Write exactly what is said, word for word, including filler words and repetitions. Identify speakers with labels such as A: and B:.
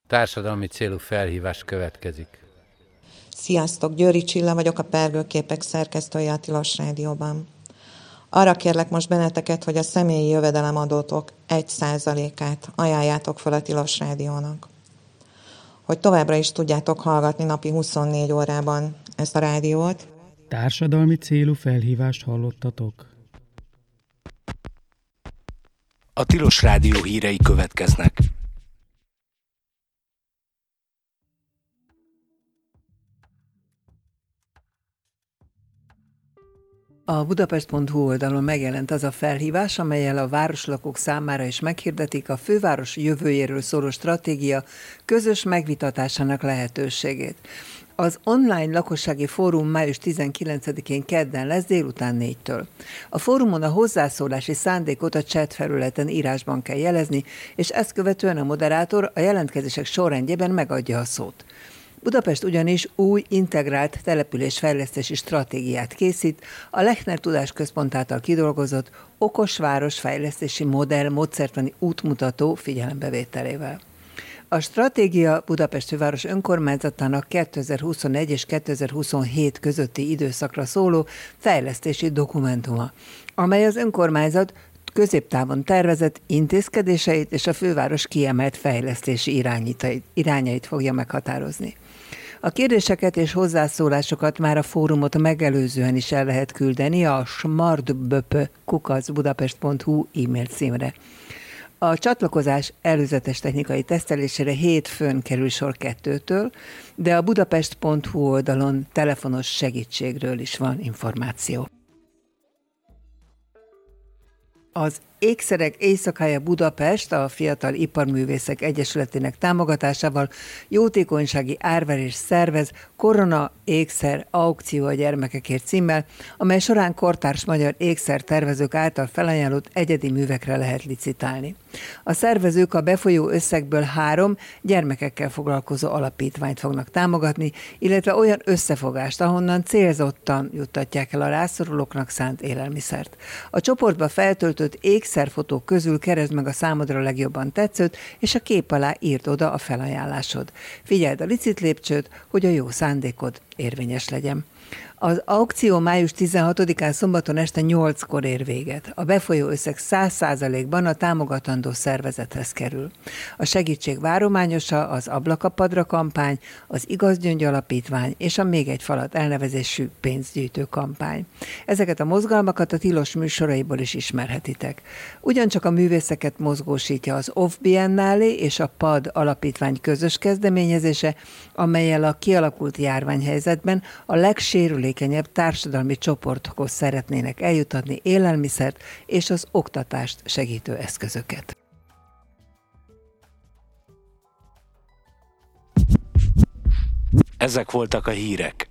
A: Társadalmi célú felhívás következik.
B: Sziasztok, Győri Csilla vagyok, a Pergőképek szerkesztője a Tilos Rádióban. Arra kérlek most benneteket, hogy a személyi jövedelemadótok egy százalékát ajánljátok fel a Tilos Rádiónak. Hogy továbbra is tudjátok hallgatni napi huszonnégy órában ezt a rádiót.
C: Társadalmi célú felhívást hallottatok.
D: A Tilos Rádió hírei következnek.
E: A budapest pont hu oldalon megjelent az a felhívás, amellyel a városlakók számára is meghirdetik a főváros jövőjéről szóló stratégia közös megvitatásának lehetőségét. Az online lakossági fórum május tizenkilencedikén kedden lesz délután négytől. A fórumon a hozzászólási szándékot a chat felületen írásban kell jelezni, és ezt követően a moderátor a jelentkezések sorrendjében megadja a szót. Budapest ugyanis új integrált településfejlesztési stratégiát készít, a Lechner Tudásközpont által kidolgozott okos városfejlesztési modell módszertani útmutató figyelembevételével. A stratégia Budapest főváros önkormányzatának kétezer-huszonegy és kétezer-huszonhét közötti időszakra szóló fejlesztési dokumentuma, amely az önkormányzat középtávon tervezett intézkedéseit és a főváros kiemelt fejlesztési irányait fogja meghatározni. A kérdéseket és hozzászólásokat már a fórumot megelőzően is el lehet küldeni a smartböp kukac budapest pont hu e-mail címre. A csatlakozás előzetes technikai tesztelésére hétfőn kerül sor kettőtől, de a budapest pont hu oldalon telefonos segítségről is van információ. Az Ékszerek Éjszakája Budapest a Fiatal Iparművészek Egyesületének támogatásával jótékonysági árverés szervez Korona ékszer aukció a gyermekekért címmel, amely során kortárs magyar ékszertervezők által felajánlott egyedi művekre lehet licitálni. A szervezők a befolyó összegből három gyermekekkel foglalkozó alapítványt fognak támogatni, illetve olyan összefogást, ahonnan célzottan juttatják el a rászorulóknak szánt élelmiszert. A csoportba feltöltött ékszerfotók közül keresd meg a számodra legjobban tetszőt, és a kép alá írd oda a felajánlásod. Figyeld a licitlépcsőt, hogy a jó szándékod érvényes legyen. Az aukció május tizenhatodikán szombaton este nyolckor ér véget. A befolyó összeg száz százalékban a támogatandó szervezethez kerül. A segítség várományosa az Ablakapadra kampány, az Igaz Gyöngy Alapítvány és a Még egy falat elnevezésű pénzgyűjtő kampány. Ezeket a mozgalmakat a Tilos műsoraiból is ismerhetitek. Ugyancsak a művészeket mozgósítja az Off Biennale és a pad Alapítvány közös kezdeményezése, amellyel a kialakult járványhelyzetben a legsérülékenyebb társadalmi csoportokhoz szeretnének eljutatni élelmiszert és az oktatást segítő eszközöket.
D: Ezek voltak a hírek.